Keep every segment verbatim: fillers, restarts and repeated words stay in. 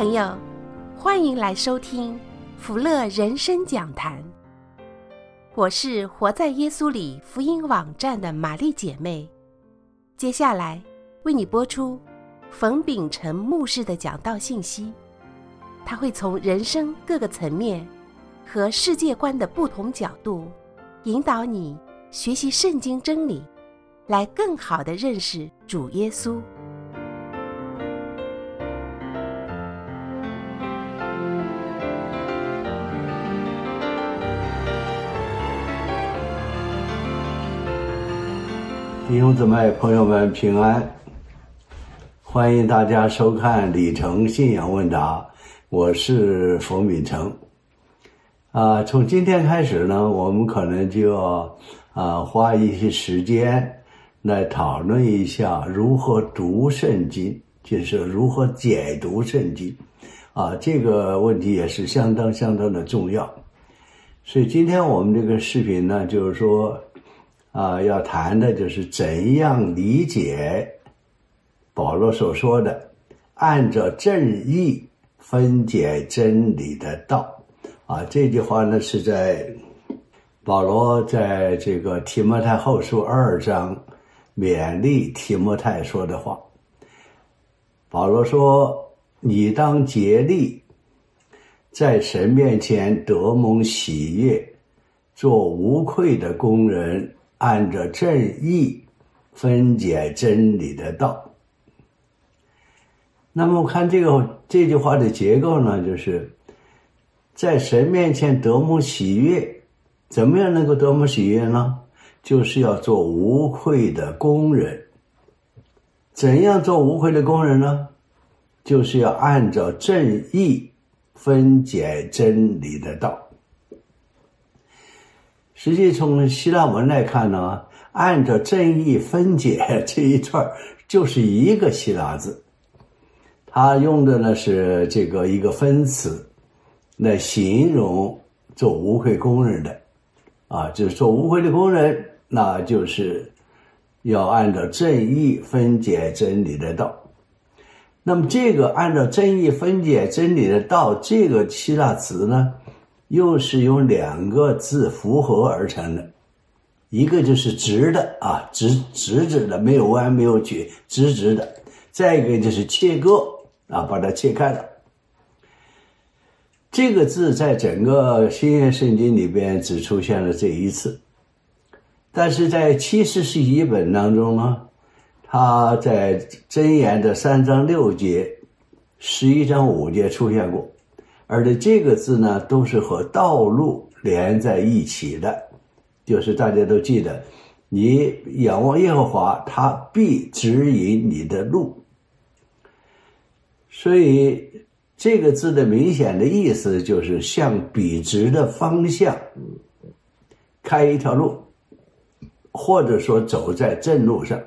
朋友，欢迎来收听福乐人生讲坛。我是活在耶稣里福音网站的玛丽姐妹，接下来为你播出冯秉成牧师的讲道信息。他会从人生各个层面和世界观的不同角度，引导你学习圣经真理，来更好地认识主耶稣。 弟兄姊妹朋友们平安，欢迎大家收看里程信仰问答，我是冯秉成。啊，从今天开始呢，我们可能就要啊花一些时间来讨论一下如何读圣经，就是如何解读圣经。啊，这个问题也是相当相当的重要。所以今天我们这个视频呢，就是说啊，要谈的就是怎样理解保罗所说的按照正义分解真理的道。啊，这句话呢是在保罗在这个提摩太后书二章勉励提摩太说的话。保罗说，你当竭力在神面前得蒙喜悦，做无愧的工人，按着正义分解真理的道。那么我看这个这句话的结构呢，就是在神面前得蒙喜悦。怎么样能够得蒙喜悦呢？就是要做无愧的工人。怎样做无愧的工人呢？就是要按照正义分解真理的道。实际从希腊文来看呢，按照正义分解这一段就是一个希腊字，它用的呢是这个一个分词来形容做无愧工人的啊，就是做无愧的工人，那就是要按照正义分解真理的道。那么这个按照正义分解真理的道，这个希腊词呢又是用两个字复合而成的，一个就是直的啊，直直直的，没有弯没有曲，直直的；再一个就是切割啊，把它切开了。这个字在整个新约圣经里边只出现了这一次，但是在七十士译本当中呢，它在箴言的三章六节、十一章五节出现过。而且这个字呢都是和道路连在一起的，就是大家都记得，你仰望耶和华，他必指引你的路。所以这个字的明显的意思就是向笔直的方向开一条路，或者说走在正路上。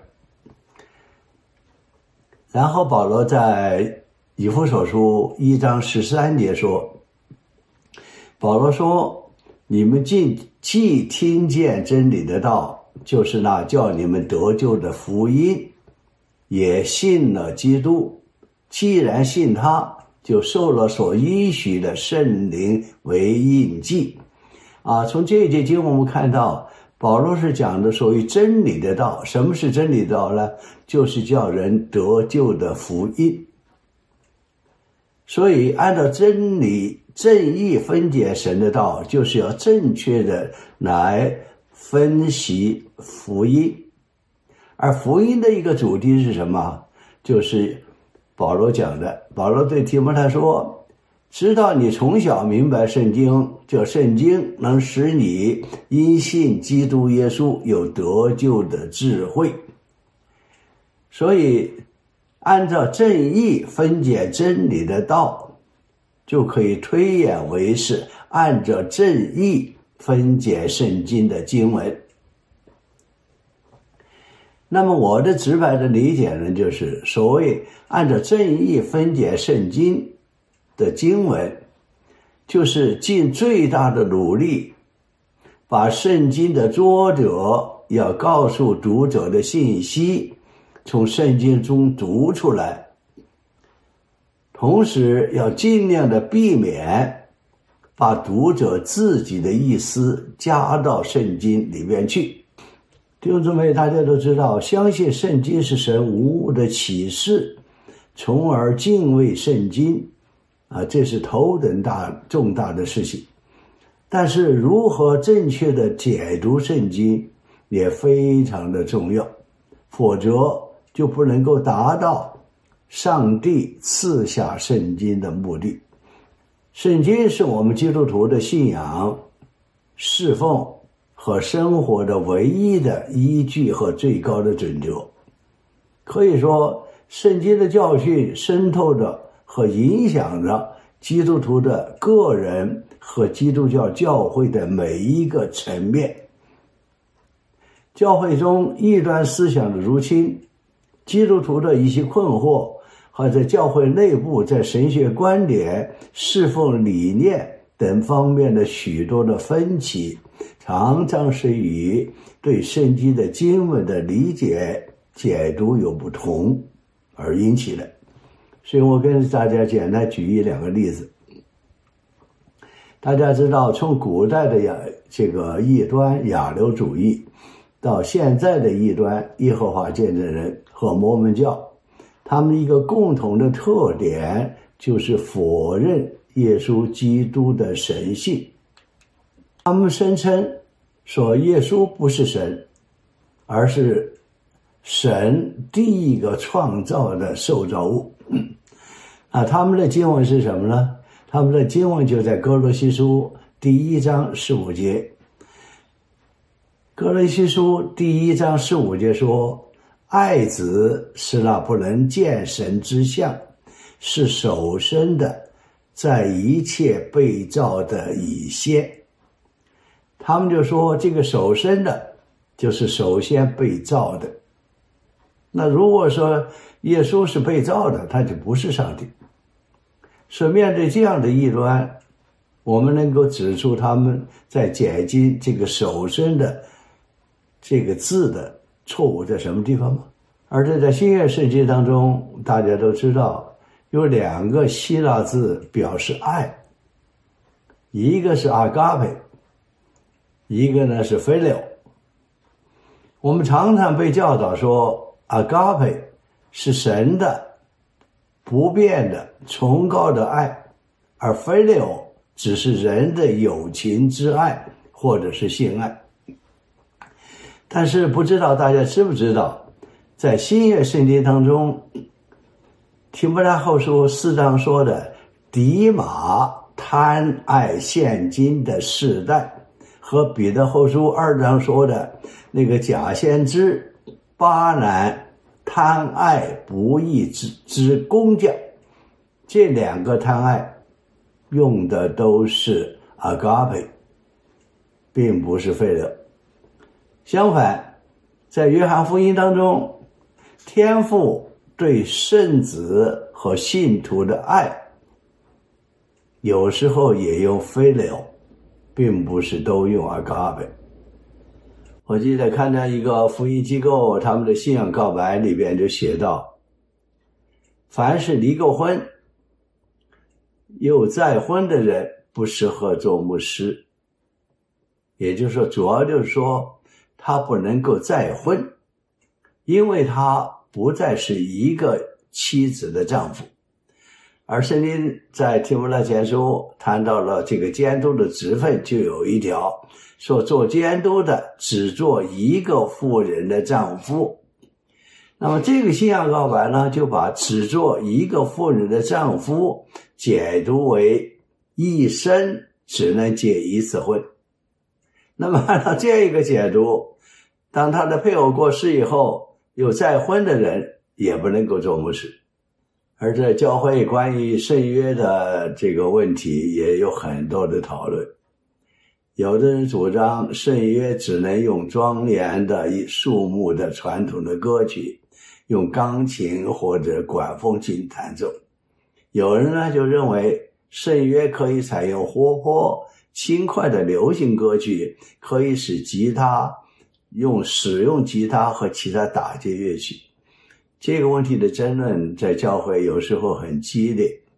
然后保罗在以弗所书一章十三节说，保罗说，你们既既听见真理的道，就是那叫你们得救的福音，也信了基督，既然信他，就受了所应许的圣灵为印记。啊，从这一节经我们看到保罗是讲的属于真理的道。什么是真理的道呢？就是叫人得救的福音。所以按照真理正义分解神的道，就是要正确的来分析福音。而福音的一个主题是什么？就是保罗讲的，保罗对提摩太说，知道你从小明白圣经，这圣经能使你因信基督耶稣有得救的智慧。所以按照正义分解真理的道，就可以推演为是按照正义分解圣经的经文。那么我的直白的理解呢，就是所谓按照正义分解圣经的经文，就是尽最大的努力把圣经的作者要告诉读者的信息从圣经中读出来， 同时要尽量的避免把读者自己的意思加到圣经里面去。弟兄姊妹，大家都知道，相信圣经是神无误的启示，从而敬畏圣经啊，这是头等大重大的事情。但是如何正确的解读圣经也非常的重要，否则就不能够达到上帝赐下圣经的目的。圣经是我们基督徒的信仰、侍奉和生活的唯一的依据和最高的准则。可以说，圣经的教训渗透着和影响着基督徒的个人和基督教教会的每一个层面。教会中异端思想的入侵，基督徒的一些困惑，和在教会内部在神学观点、侍奉理念等方面的许多的分歧，常常是与对圣经的经文的理解解读有不同而引起的。所以我跟大家简单举一两个例子。大家知道，从古代的亚这个异端亚流主义，到现在的异端耶和华见证人和摩门教，他们一个共同的特点就是否认耶稣基督的神性。他们声称说耶稣不是神，而是神第一个创造的受造物。啊，他们的经文是什么呢？他们的经文就在哥罗西书第一章十五节。哥罗西书第一章十五节说，爱子是那不能见神之相，是首生的，在一切被造的以先。他们就说这个首生的就是首先被造的。那如果说耶稣是被造的，他就不是上帝。所以面对这样的异端，我们能够指出他们在解经这个首生的这个字的错误在什么地方吗？而且在新约圣经当中，大家都知道有两个希腊字表示爱，一个是阿嘎培，一个呢是菲流。我们常常被教导说，阿嘎培是神的不变的崇高的爱，而菲流只是人的友情之爱或者是性爱。但是不知道大家知不知道，在新约圣经当中，提摩太后书四章说的迪马贪爱现今的世代，和彼得后书二章说的那个假先知巴兰贪爱不义之之工匠，这两个贪爱用的都是阿嘎培，并不是菲流。相反，在约翰福音当中，天父对圣子和信徒的爱有时候也用菲流，并不是都用阿嘎培。我记得看到一个福音机构他们的信仰告白里边就写到，凡是离过婚又再婚的人不适合做牧师。也就是说，主要就是说他不能够再婚，因为他不再是一个妻子的丈夫。而圣经在提摩太前书谈到了这个监督的职分，就有一条说，做监督的只做一个妇人的丈夫。那么这个信仰告白呢，就把只做一个妇人的丈夫解读为一生只能结一次婚。那么按照这个解读，当他的配偶过世以后，有再婚的人也不能够做牧师。而在教会关于圣约的这个问题也有很多的讨论。有的人主张圣约只能用庄严的肃穆的传统的歌曲，用钢琴或者管风琴弹奏。有人呢就认为圣约可以采用活泼轻快的流行歌曲，可以使吉他用使用吉他和其他打击乐器。这个问题的争论在教会有时候很激烈，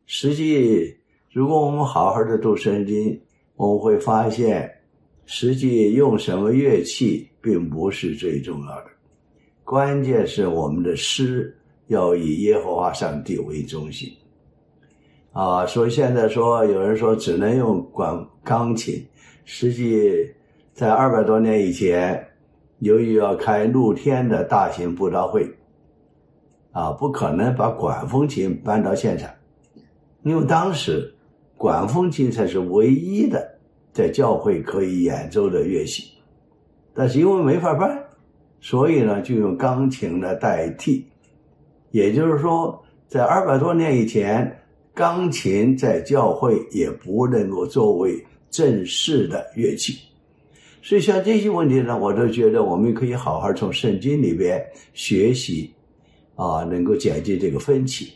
实际如果我们好好的读圣经，我们会发现实际用什么乐器并不是最重要的，关键是我们的诗要以耶和华上帝为中心啊。所以现在说有人说只能用管钢琴，实际在二百多年以前，由于要开露天的大型布道会啊，不可能把管风琴搬到现场，因为当时管风琴才是唯一的在教会可以演奏的乐器，但是因为没法办，所以呢就用钢琴来代替。也就是说在二百多年以前，钢琴在教会也不能够作为正式的乐器。所以像这些问题呢，我都觉得我们可以好好从圣经里边学习啊，能够解决这个分歧。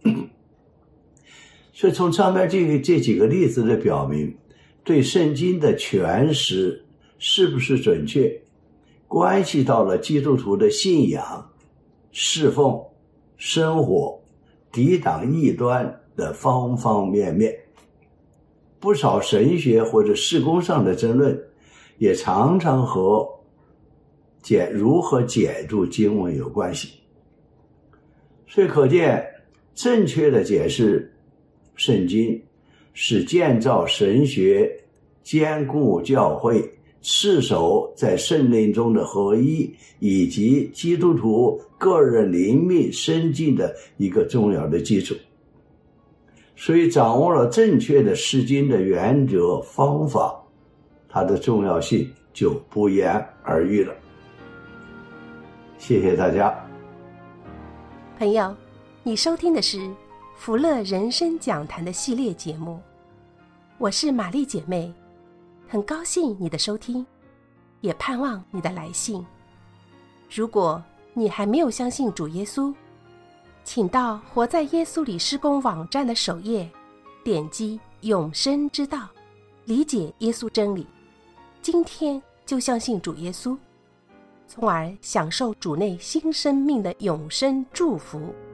所以从上面这个这几个例子的表明，对圣经的诠释是不是准确，关系到了基督徒的信仰、侍奉、生活、抵挡异端的方方面面。不少神学或者事工上的争论也常常和解如何解读经文有关系。所以可见，正确的解释圣经是建造神学、坚固教会、持守在圣灵中的合一，以及基督徒个人灵命生进的一个重要的基础。所以掌握了正确的释经的原则方法，它的重要性就不言而喻了。谢谢大家。 朋友，你收听的是福乐人生讲坛的系列节目，我是玛丽姐妹，很高兴你的收听，也盼望你的来信。如果你还没有相信主耶稣，请到活在耶稣里施工网站的首页，点击永生之道，理解耶稣真理，今天就相信主耶稣，从而享受主内新生命的永生祝福。